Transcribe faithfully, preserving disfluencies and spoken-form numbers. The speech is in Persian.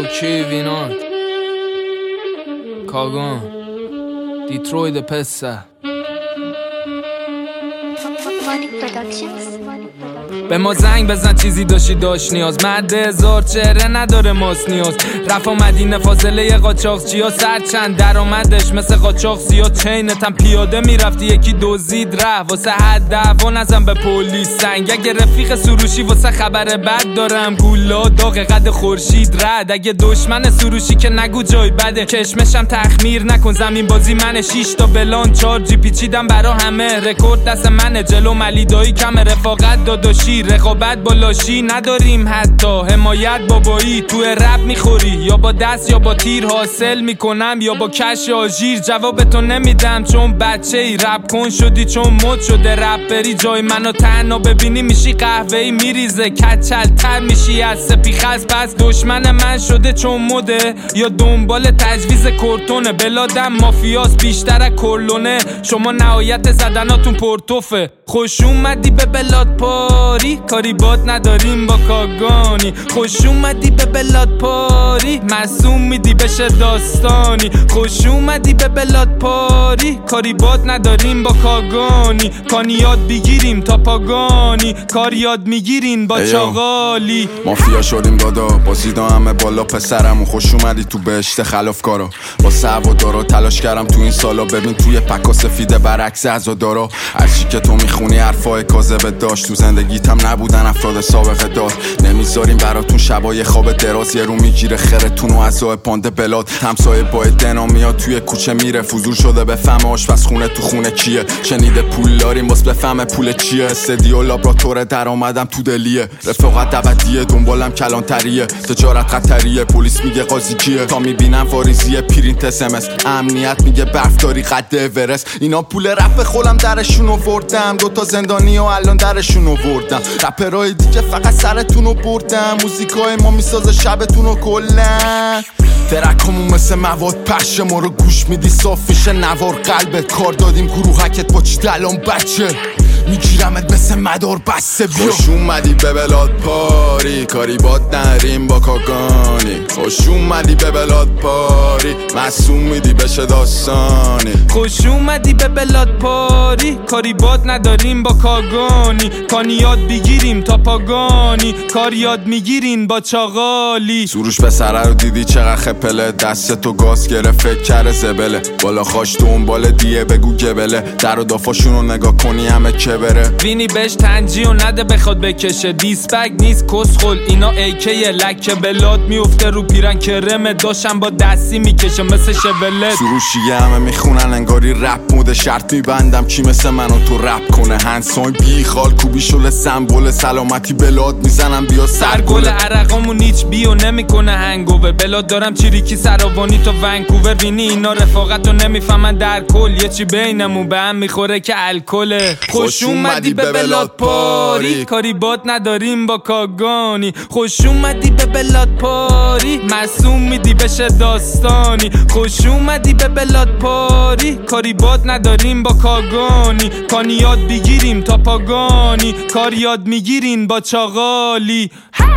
اوکی وینان کاگان دیتروید پسه به ما زنگ بزن چیزی داشتی داشت نیاز مرد هزار چهره نداره ماس نیاز رفا مدینه فاصله قاچاق چیا سر چند درآمدش مثل قاچاق زیاد چینتم پیاده میرفتی یکی دزدید ره واسه حد دعوا نزن به پلیس سنگ اگه رفیق سروشی واسه خبر بد دارم گولا داغ قد خورشید رد اگه دشمن سروشی که نگو جای بده کشمشم تخمیر نکن زمین بازی منه شیش تا بلان چار جی پیچیدم برا همه رکورد دست منه جلو ملیدایی کم رفاقت داداشی رقابت با لاشی نداریم حتی حمایت بابایی تو رپ میخوری یا با دست یا با تیر حاصل میکنم یا با کش آژیر جوابتو نمیدم چون بچه ای رپ کن شدی چون مد شده رپری جای منو تنها ببینی میشی قهوه‌ای میریزه کچل تر میشی از سپیخز پس دشمن من شده چون مده یا دنبال تجویز کورتونه بلادم مافیاس بیشتر از کرلونه شما نهایت زدناتون پرتوفه خوش اومدی به بلاد پاری کاری باد نداریم با کاگانی خوش اومدی به بلاد پاری معصوم میدی بشه داستانی خوش اومدی به بلاد پاری کاری باد نداریم با کاگانی کانی یاد بگیریم تا پاگانی کار یاد میگیرین با چاغالی مافیا شدیم دادا بازیدا همه بالا پسرمون خوش اومدی تو بهشت خلافکارا با سعو و دارا تلاش کردم تو این سالا ببین توی پکا سفیده برعکس عزادارا هرچی که تو میخونی حرفای کاذبه داشت تو زندگیتم نبودن افراد سابقه دار نمیذاریم براتون شبای خواب دراز یه رو میگیره خرتون و عزای پانده بلاد همسایه با دنا میاد توی کوچه میره فضول شده به فهم آشپزخونه تو خونه کیه شنیده پول داریم باز بفهم پول چیه استدیو لابراتوار درآمدم تو دلیه رفاقت ابدیه دنبالم کلانتریه تجارت خطریه پلیس میگه قاضی کیه تا میبینم واریزیه پرینت اس ام اس امنیت میگه برفداری قد اورست اینا پول رپ خولم درشون آوردم دو تا زندانی و الان درشون آوردم رپرای دیگه فقط سرتونو بردم موزیکای ما میسازه شبتونو کلن ترکمون مثل مواد پشه ما رو گوش میدی صاف میشه نوار قلبت کار دادیم گروهکت با چی دلان بچه میگیرمت مثل مدار بسته بیا خوش اومدی به بلاد پاری کاری باد نریم با کاگانی خوش اومدی به بلاد پاری معصوم میدی بشه داستانی خوش اومدی به بلاد پاری کاری باد نداریم با کاگانی کانی یاد بگیریم تا پاگانی کار یاد میگیرین با چاغالی سروش پسره رو دیدی چقدر خپله دست تو گاز گرفت فکر کرده زبله بالا خاش دنبال دیه بگو گبله در و دافاشونو نگاه کنی همه که بره وینی بهش تنجی و نده بخواد بکشه دیسپک نیست کسخل اینا ایکیه لکه بلاد میفته رو پیرن کرمه داشم با دستی میکشه مثل شبلت سروشیه همه میخونن انگاری رپ موده شرط میبندم کی مثل منو تو رپ کنه هنسان بی خال کوبی شل سمبل سلامتی بلاد میزنم بیا سرگل عرقامون هیچ بیو نمیکنه هنگوور بلاد دارم چیریکی سراوانی تو ونکوور وینی اینا رفاقتو نمیفهمن در کل یه چی بینمون به هم میخوره که الکله خوش اومدی به بلاد پاری کاری باد نداریم با کاگانی خوش اومدی به بلاد پاری معصوم میدی بشه داستانی خوش اومدی به بلاد پاری کاری باد نداریم با کاگانی کانی یاد بگیریم تا پاگانی کار یاد میگیرین با چاغالی